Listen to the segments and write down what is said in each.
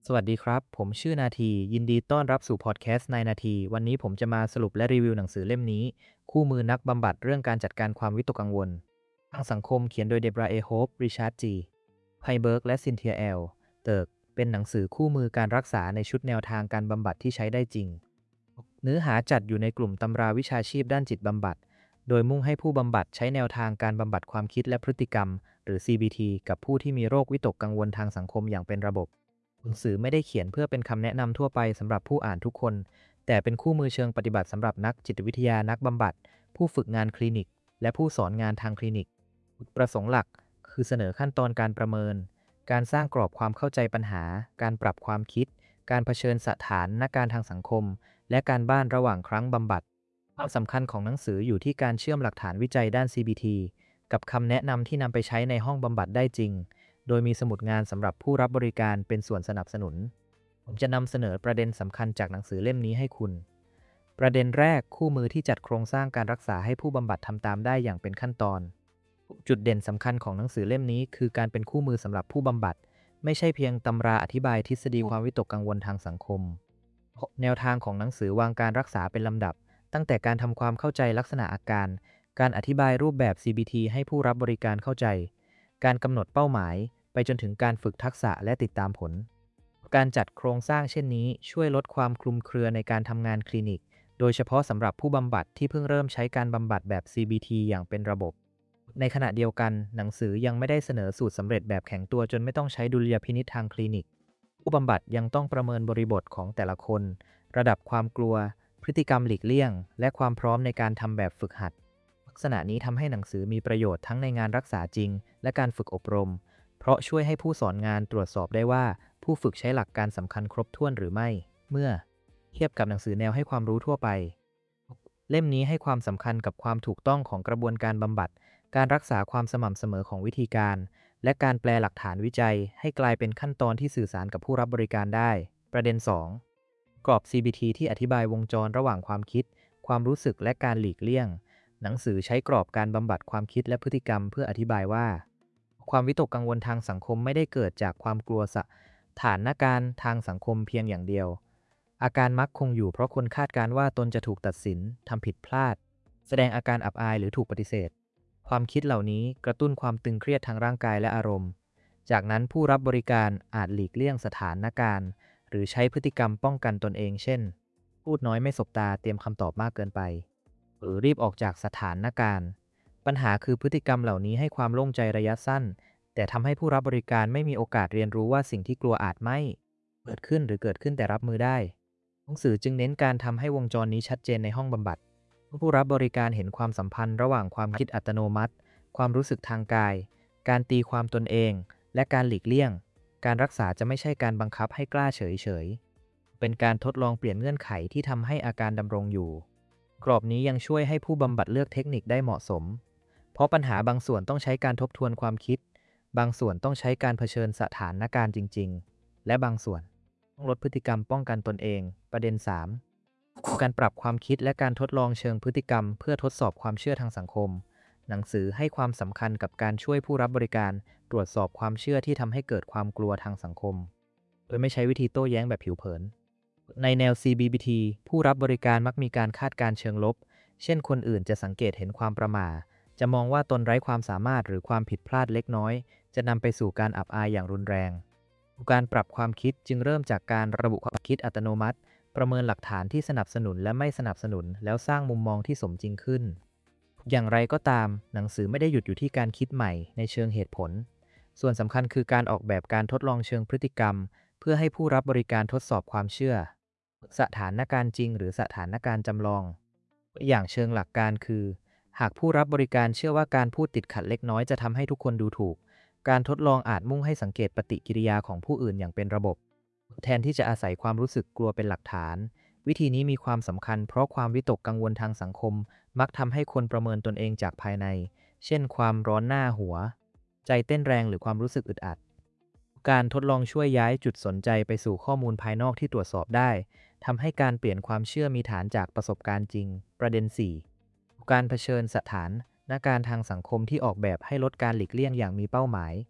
สวัสดีครับผมชื่อนาทียินดีต้อนรับสู่พอดแคสต์ในนาทีวันนี้ผมจะมาสรุปและรีวิวหนังสือเล่มนี้คู่มือนักบำบัดเรื่องการจัดการความวิตกกังวลทางสังคมเขียนโดยเดบราเอโฮปริชาร์ดจีไฮเบิร์กและซินเทียเติร์กเป็นหนังสือคู่มือการรักษาในชุดแนวทางการบำบัดที่ใช้ได้จริงเนื้อหาจัดอยู่ในกลุ่มตำราวิชาชีพด้านจิตบำบัดโดยมุ่งให้ผู้บำบัดใช้แนวทางการบำบัดความคิดและพฤติกรรมหรือ CBT กับผู้ที่มีโรควิตกกังวลทางสังคมอย่างเป็นระบบ หนังสือไม่ได้เขียนเพื่อเป็นคำแนะนำทั่วไปสำหรับผู้อ่านทุกคน แต่เป็นคู่มือเชิงปฏิบัติสำหรับนักจิตวิทยานักบำบัดผู้ฝึกงานคลินิกและผู้สอนงานทางคลินิกจุดประสงค์หลักคือเสนอขั้นตอนการประเมินการสร้างกรอบความเข้าใจปัญหาการปรับความคิดการเผชิญสถานการณ์ทางสังคมและการบ้านระหว่างครั้งบำบัดความสำคัญของหนังสืออยู่ที่การเชื่อมหลักฐานวิจัยด้าน CBT กับคำแนะนำที่นำไปใช้ในห้องบำบัดได้จริง โดยมีสมุดงานสำหรับผู้รับบริการเป็นส่วนสนับสนุน ผมจะนำเสนอประเด็นสำคัญจากหนังสือเล่มนี้ให้คุณ ประเด็นแรกคู่มือที่จัดโครงสร้างการรักษาให้ผู้บำบัดทำตามได้อย่างเป็นขั้นตอน จุดเด่นสำคัญของหนังสือเล่มนี้คือการเป็นคู่มือสำหรับผู้บำบัดไม่ใช่เพียงตำราอธิบายทฤษฎีความวิตกกังวลทางสังคม แนวทางของหนังสือวางการรักษาเป็นลำดับตั้งแต่การทำความเข้าใจลักษณะอาการการอธิบายรูปแบบ CBT ให้ผู้รับบริการเข้าใจการกำหนดเป้าหมายไปจนถึงการฝึกทักษะและติดตามผลการจัดโครงสร้างเช่นนี้ช่วยลดความคลุมเครือในการทำงานคลินิกโดยเฉพาะสำหรับผู้บำบัดที่เพิ่งเริ่มใช้การบำบัดแบบ CBT อย่างเป็นระบบในขณะเดียวกันหนังสือยังไม่ได้เสนอสูตรสำเร็จแบบแข็งตัวจนไม่ต้องใช้ดุลยพินิจทางคลินิกผู้บำบัดยังต้องประเมินบริบทของแต่ละคนระดับความกลัวพฤติกรรมหลีกเลี่ยงและความพร้อมในการทำแบบฝึกหัดลักษณะนี้ทำให้หนังสือมีประโยชน์ทั้งในงานรักษาจริงและการฝึกอบรมเพราะช่วยให้ผู้สอนงานตรวจสอบได้ว่าผู้ฝึกใช้หลักการสำคัญครบถ้วนหรือไม่เมื่อเทียบกับหนังสือแนวให้ความรู้ทั่วไปเล่มนี้ให้ความสำคัญกับความถูกต้องของกระบวนการบำบัดการรักษาความสม่ำเสมอของวิธีการและการแปลหลักฐานวิจัยให้กลายเป็นขั้นตอนที่สื่อสารกับผู้รับบริการได้ประเด็น2กรอบ CBT ที่อธิบายวงจรระหว่างความคิดความรู้สึกและการหลีกเลี่ยงหนังสือใช้กรอบการบำบัดความคิดและพฤติกรรมเพื่ออธิบายว่าความวิตกกังวลทางสังคมไม่ได้เกิดจากความกลัวสถานการณ์ทางสังคมเพียงอย่างเดียวอาการมักคงอยู่เพราะคนคาดการณ์ว่าตนจะถูกตัดสินทำผิดพลาดแสดงอาการอับอายหรือถูกปฏิเสธความคิดเหล่านี้กระตุ้นความตึงเครียดทางร่างกายและอารมณ์จากนั้นผู้รับบริการอาจหลีกเลี่ยงสถานการณ์หรือใช้พฤติกรรมป้องกันตนเองเช่นพูดน้อยไม่สบตาเตรียมคำตอบมากเกินไปหรือรีบออกจากสถานการณ์ปัญหาคือพฤติกรรมเหล่านี้ให้ความโล่งใจระยะสั้นแต่ทำให้ผู้รับบริการไม่มีโอกาสเรียนรู้ว่าสิ่งที่กลัวอาจไม่เกิดขึ้นหรือเกิดขึ้นแต่รับมือได้หนังสือจึงเน้นการทำให้วงจรนี้ชัดเจนในห้องบำบัดผู้รับบริการเห็นความสัมพันธ์ระหว่างความคิดอัตโนมัติความรู้สึกทางกายการตีความตนเองและการหลีกเลี่ยงการรักษาจะไม่ใช่การบังคับให้กล้าเฉยๆเป็นการทดลองเปลี่ยนเงื่อนไขที่ทำให้อาการดำรงอยู่กรอบนี้ยังช่วยให้ผู้บำบัดเลือกเทคนิคได้เหมาะสมเพราะปัญหาบางส่วนต้องใช้การทบทวนความคิดบางส่วนต้องใช้การเผชิญสถานการณ์จริงๆและบางส่วนต้องลดพฤติกรรมป้องกันตนเองประเด็น3การปรับความคิดและการทดลองเชิงพฤติกรรมเพื่อทดสอบความเชื่อทางสังคมหนังสือให้ความสำคัญกับการช่วยผู้รับบริการตรวจสอบความเชื่อที่ทำให้เกิดความกลัวทางสังคมโดยไม่ใช้วิธีโต้แย้งแบบผิวเผินในแนว CBT ผู้รับบริการมักมีการคาดการณ์เชิงลบเช่นคนอื่นจะสังเกตเห็นความประหม่าจะมองว่าตนไร้ความสามารถหรือความผิดพลาดเล็กน้อยจะนำไปสู่การอับอายอย่างรุนแรงการปรับความคิดจึงเริ่มจากการระบุความคิดอัตโนมัติประเมินหลักฐานที่สนับสนุนและไม่สนับสนุนแล้วสร้างมุมมองที่สมจริงขึ้นอย่างไรก็ตามหนังสือไม่ได้หยุดอยู่ที่การคิดใหม่ในเชิงเหตุผลส่วนสำคัญคือการออกแบบการทดลองเชิงพฤติกรรมเพื่อให้ผู้รับบริการทดสอบความเชื่อสถานการณ์จริงหรือสถานการณ์จำลองอย่างเชิงหลักการคือหากผู้รับบริการเชื่อว่าการพูดติดขัดเล็กน้อยจะทำให้ทุกคนดูถูกการทดลองอาจมุ่งให้สังเกตปฏิกิริยาของผู้อื่นอย่างเป็นระบบแทนที่จะอาศัยความรู้สึกกลัวเป็นหลักฐานวิธีนี้มีความสำคัญเพราะความวิตกกังวลทางสังคมมักทำให้คนประเมินตนเองจากภายในเช่นความร้อนหน้าหัวใจเต้นแรงหรือความรู้สึกอึดอัดการทดลองช่วยย้ายจุดสนใจไปสู่ข้อมูลภายนอกที่ตรวจสอบได้ทำให้การเปลี่ยนความเชื่อมีฐานจากประสบการณ์จริงประเด็น4การเผชิญสถานการณ์ทางสังคมที่ออกแบบให้ลดการหลีกเลี่ยงอย่างมีเป้าหมาย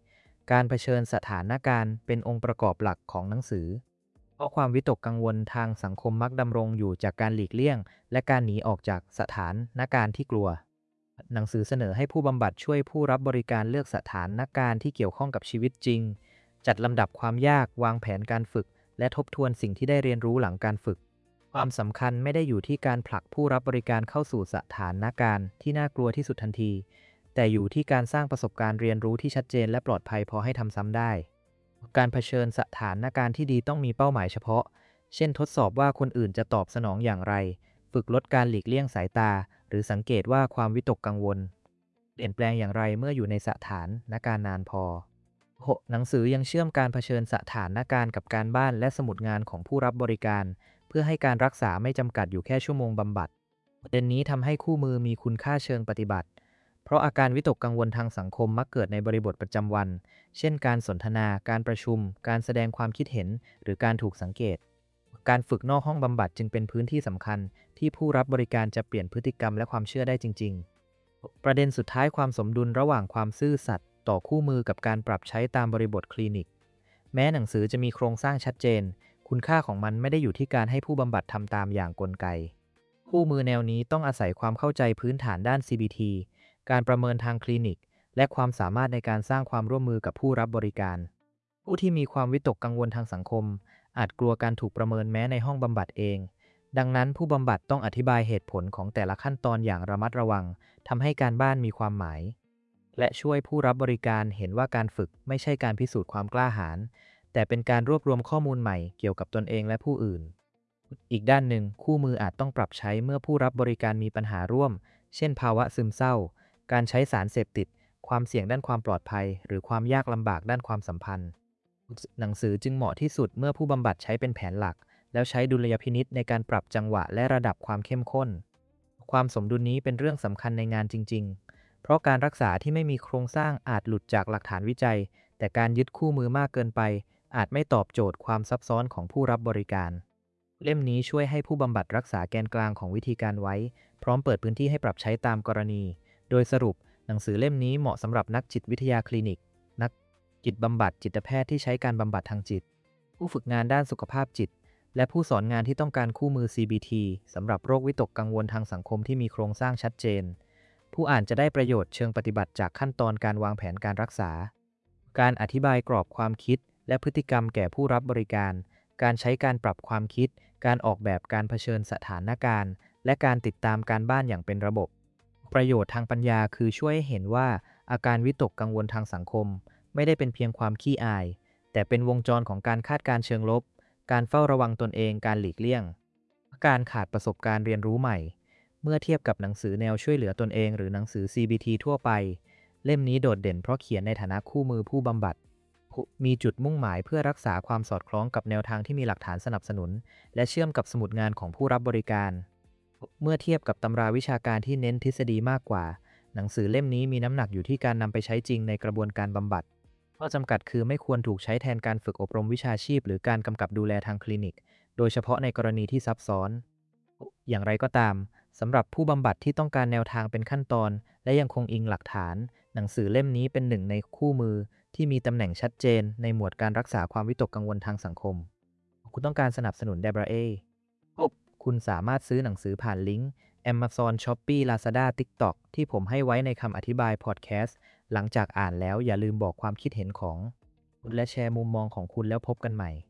การเผชิญสถานการณ์เป็นองค์ประกอบหลักของหนังสือเพราะความวิตกกังวลทางสังคมมักดำรงอยู่จากการหลีกเลี่ยงและการหนีออกจากสถานการณ์ที่กลัวหนังสือเสนอให้ผู้บำบัดช่วยผู้รับบริการเลือกสถานการณ์ที่เกี่ยวข้องกับชีวิตจริงจัดลำดับความยากวางแผนการฝึกและทบทวนสิ่งที่ได้เรียนรู้หลังการฝึกความสำคัญไม่ได้อยู่ที่การผลักผู้รับบริการเข้าสู่สถานการณ์ที่น่ากลัวที่สุดทันทีแต่อยู่ที่การสร้างประสบการณ์เรียนรู้ที่ชัดเจนและปลอดภัยพอให้ทำซ้ำได้การเผชิญสถานการณ์ที่ดีต้องมีเป้าหมายเฉพาะเช่นทดสอบว่าคนอื่นจะตอบสนองอย่างไรฝึกลดการหลีกเลี่ยงสายตาหรือสังเกตว่าความวิตกกังวลเปลี่ยนแปลงอย่างไรเมื่ออยู่ในสถานการณ์นานพอหนังสือยังเชื่อมการเผชิญสถานการณ์กับการบ้านและสมุดงานของผู้รับบริการเพื่อให้การรักษาไม่จำกัดอยู่แค่ชั่วโมงบำบัดประเด็นนี้ทำให้คู่มือมีคุณค่าเชิงปฏิบัติเพราะอาการวิตกกังวลทางสังคมมักเกิดในบริบทประจำวันเช่นการสนทนาการประชุมการแสดงความคิดเห็นหรือการถูกสังเกตการฝึกนอกห้องบำบัดจึงเป็นพื้นที่สำคัญที่ผู้รับบริการจะเปลี่ยนพฤติกรรมและความเชื่อได้จริงๆประเด็นสุดท้ายความสมดุลระหว่างความซื่อสัตย์ต่อคู่มือกับการปรับใช้ตามบริบทคลินิกแม้หนังสือจะมีโครงสร้างชัดเจนคุณค่าของมันไม่ได้อยู่ที่การให้ผู้บำบัดทำตามอย่างกลไกคู่มือแนวนี้ต้องอาศัยความเข้าใจพื้นฐานด้าน CBT การประเมินทางคลินิกและความสามารถในการสร้างความร่วมมือกับผู้รับบริการผู้ที่มีความวิตกกังวลทางสังคมอาจกลัวการถูกประเมินแม้ในห้องบำบัดเองดังนั้นผู้บำบัดต้องอธิบายเหตุผลของแต่ละขั้นตอนอย่างระมัดระวังทำให้การบ้านมีความหมายและช่วยผู้รับบริการเห็นว่าการฝึกไม่ใช่การพิสูจน์ความกล้าหาญแต่เป็นการรวบรวมข้อมูลใหม่เกี่ยวกับตนเองและผู้อื่นอีกด้านหนึ่งคู่มืออาจต้องปรับใช้เมื่อผู้รับบริการมีปัญหาร่วมเช่นภาวะซึมเศร้าการใช้สารเสพติดความเสี่ยงด้านความปลอดภัยหรือความยากลำบากด้านความสัมพันธ์หนังสือจึงเหมาะที่สุดเมื่อผู้บำบัดใช้เป็นแผนหลักแล้วใช้ดุลยพินิจในการปรับจังหวะและระดับความเข้มข้นความสมดุลนี้เป็นเรื่องสำคัญในงานจริงๆเพราะการรักษาที่ไม่มีโครงสร้างอาจหลุดจากหลักฐานวิจัยแต่การยึดคู่มือมากเกินไปอาจไม่ตอบโจทย์ความซับซ้อนของผู้รับบริการเล่มนี้ช่วยให้ผู้บำบัดรักษาแกนกลางของวิธีการไว้พร้อมเปิดพื้นที่ให้ปรับใช้ตามกรณีโดยสรุปหนังสือเล่มนี้เหมาะสำหรับนักจิตวิทยาคลินิกนักจิตบำบัดจิตแพทย์ที่ใช้การบำบัดทางจิตผู้ฝึกงานด้านสุขภาพจิตและผู้สอนงานที่ต้องการคู่มือ CBT สำหรับโรควิตกกังวลทางสังคมที่มีโครงสร้างชัดเจนผู้อ่านจะได้ประโยชน์เชิงปฏิบัติจากขั้นตอนการวางแผนการรักษาการอธิบายกรอบความคิดและพฤติกรรมแก่ผู้รับบริการการใช้การปรับความคิดการออกแบบการเผชิญสถานการณ์และการติดตามการบ้านอย่างเป็นระบบประโยชน์ทางปัญญาคือช่วยให้เห็นว่าอาการวิตกกังวลทางสังคมไม่ได้เป็นเพียงความขี้อายแต่เป็นวงจรของการคาดการณ์เชิงลบการเฝ้าระวังตนเองการหลีกเลี่ยงการขาดประสบการณ์เรียนรู้ใหม่เมื่อเทียบกับหนังสือแนวช่วยเหลือตนเองหรือหนังสือ CBT ทั่วไปเล่มนี้โดดเด่นเพราะเขียนในฐานะคู่มือผู้บำบัดมีจุดมุ่งหมายเพื่อรักษาความสอดคล้องกับแนวทางที่มีหลักฐานสนับสนุนและเชื่อมกับสมุดงานของผู้รับบริการเมื่อเทียบกับตำราวิชาการที่เน้นทฤษฎีมากกว่าหนังสือเล่มนี้มีน้ำหนักอยู่ที่การนำไปใช้จริงในกระบวนการบำบัดข้อจำกัดคือไม่ควรถูกใช้แทนการฝึกอบรมวิชาชีพหรือการกำกับดูแลทางคลินิกโดยเฉพาะในกรณีที่ซับซ้อนอย่างไรก็ตามสำหรับผู้บำบัดที่ต้องการแนวทางเป็นขั้นตอนและยังคงอิงหลักฐานหนังสือเล่มนี้เป็นหนึ่งในคู่มือที่มีตำแหน่งชัดเจนในหมวดการรักษาความวิตกกังวลทางสังคมคุณต้องการสนับสนุน Debraคุณสามารถซื้อหนังสือผ่านลิงก์ Amazon Shopee Lazada TikTok ที่ผมให้ไว้ในคำอธิบายพอดแคสต์หลังจากอ่านแล้วอย่าลืมบอกความคิดเห็นของคุณและแชร์มุมมองของคุณแล้วพบกันใหม่